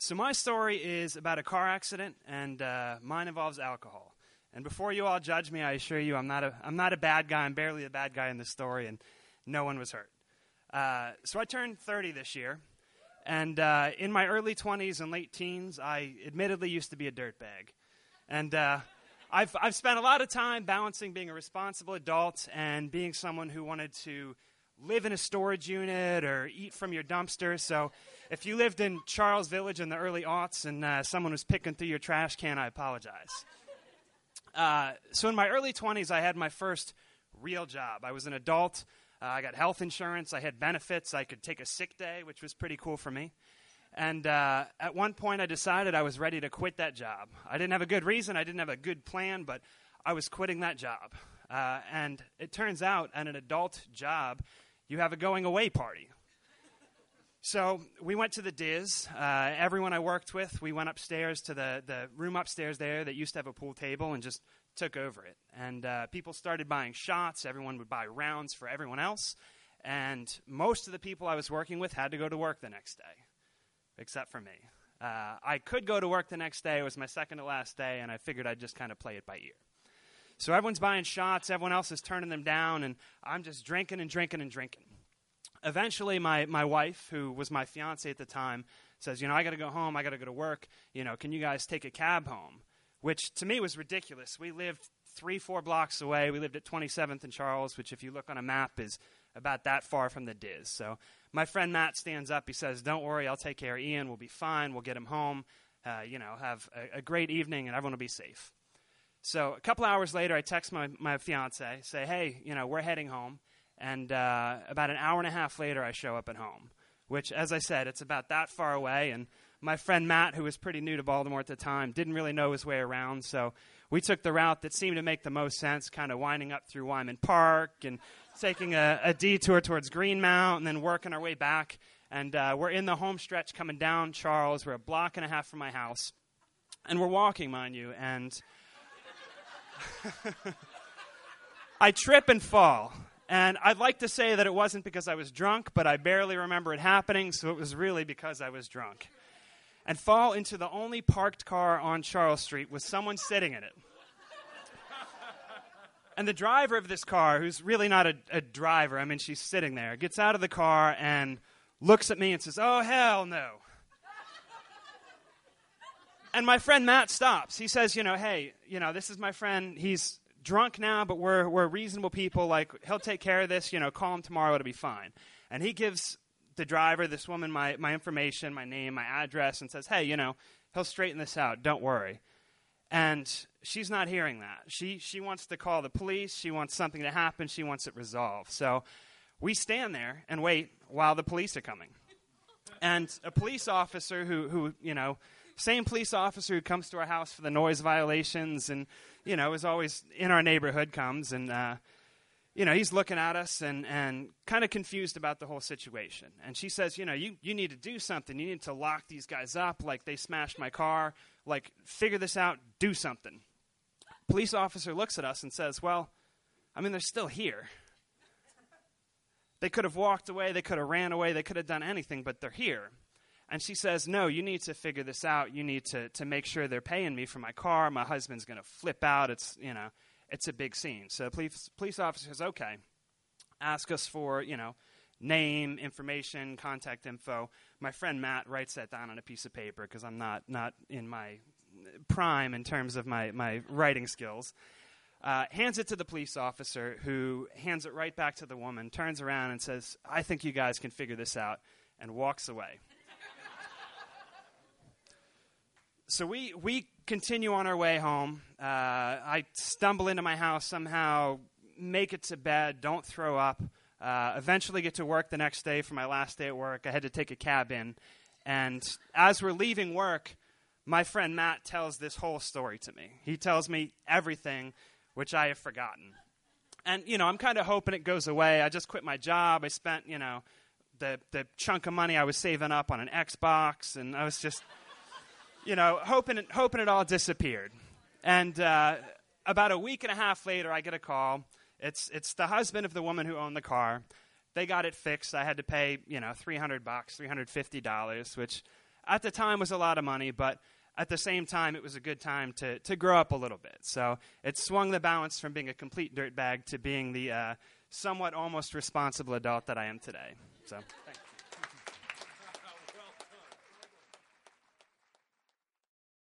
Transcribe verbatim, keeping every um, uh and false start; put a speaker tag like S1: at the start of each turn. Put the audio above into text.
S1: So my story is about a car accident, and uh, mine involves alcohol. And before you all judge me, I assure you I'm not a I'm not a bad guy. I'm barely a bad guy in this story, and no one was hurt. Uh, so I turned thirty this year, and uh, in my early twenties and late teens, I admittedly used to be a dirtbag. And uh, I've I've spent a lot of time balancing being a responsible adult and being someone who wanted to live in a storage unit or eat from your dumpster. So if you lived in Charles Village in the early aughts and uh, someone was picking through your trash can, I apologize. Uh, so in my early twenties, I had my first real job. I was an adult. Uh, I got health insurance. I had benefits. I could take a sick day, which was pretty cool for me. And uh, at one point, I decided I was ready to quit that job. I didn't have a good reason. I didn't have a good plan, but I was quitting that job. Uh, and it turns out, at an adult job, you have a going-away party. So we went to the Diz. Uh, everyone I worked with, we went upstairs to the, the room upstairs there that used to have a pool table and just took over it. And uh, people started buying shots. Everyone would buy rounds for everyone else. And most of the people I was working with had to go to work the next day, except for me. Uh, I could go to work the next day. It was my second to last day, and I figured I'd just kind of play it by ear. So everyone's buying shots, everyone else is turning them down, and I'm just drinking and drinking and drinking. Eventually, my, my wife, who was my fiance at the time, says, you know, I got to go home, I got to go to work, you know, can you guys take a cab home? Which, to me, was ridiculous. We lived three, four blocks away. We lived at twenty-seventh and Charles, which, if you look on a map, is about that far from the Diz. So my friend Matt stands up, he says, don't worry, I'll take care of Ian, we'll be fine, we'll get him home, uh, you know, have a, a great evening, and everyone will be safe. So a couple hours later, I text my, my fiance, say, hey, you know, we're heading home. And uh, about an hour and a half later, I show up at home, which, as I said, it's about that far away. And my friend Matt, who was pretty new to Baltimore at the time, didn't really know his way around. So we took the route that seemed to make the most sense, kind of winding up through Wyman Park and taking a, a detour towards Greenmount and then working our way back. And uh, we're in the home stretch coming down Charles. We're a block and a half from my house. And we're walking, mind you, and I trip and fall. And I'd like to say that it wasn't because I was drunk, but I barely remember it happening, so it was really because I was drunk. And fall into the only parked car on Charles Street with someone sitting in it. And the driver of this car, who's really not a, a driver, I mean, she's sitting there, gets out of the car and looks at me and says, oh, hell no. And my friend Matt stops. He says, you know, hey, you know, this is my friend. He's drunk now, but we're we're reasonable people. Like, he'll take care of this. You know, call him tomorrow. It'll be fine. And he gives the driver, this woman, my, my information, my name, my address, and says, hey, you know, he'll straighten this out. Don't worry. And she's not hearing that. She she wants to call the police. She wants something to happen. She wants it resolved. So we stand there and wait while the police are coming. And a police officer who, who you know, same police officer who comes to our house for the noise violations and, you know, is always in our neighborhood comes and, uh, you know, he's looking at us and, and kind of confused about the whole situation. And she says, you know, you, you need to do something. You need to lock these guys up like they smashed my car. Like, figure this out. Do something. Police officer looks at us and says, well, I mean, they're still here. They could have walked away. They could have ran away. They could have done anything, but they're here. And she says, no, you need to figure this out. You need to, to make sure they're paying me for my car. My husband's going to flip out. It's, you know, it's a big scene. So the police, police officer says, okay, ask us for, you know, name, information, contact info. My friend Matt writes that down on a piece of paper because I'm not, not in my prime in terms of my, my writing skills. Uh, hands it to the police officer, who hands it right back to the woman, turns around and says, I think you guys can figure this out, and walks away. So we, we continue on our way home. Uh, I stumble into my house somehow, make it to bed, don't throw up, uh, eventually get to work the next day for my last day at work. I had to take a cab in. And as we're leaving work, my friend Matt tells this whole story to me. He tells me everything, which I have forgotten. And, you know, I'm kind of hoping it goes away. I just quit my job. I spent, you know, the, the chunk of money I was saving up on an Xbox, and I was just... You know, hoping it, hoping it all disappeared. And uh, about a week and a half later, I get a call. It's it's the husband of the woman who owned the car. They got it fixed. I had to pay, you know, three hundred bucks, three hundred fifty dollars, which at the time was a lot of money, but at the same time, it was a good time to, to grow up a little bit. So it swung the balance from being a complete dirtbag to being the uh, somewhat almost responsible adult that I am today. So thanks.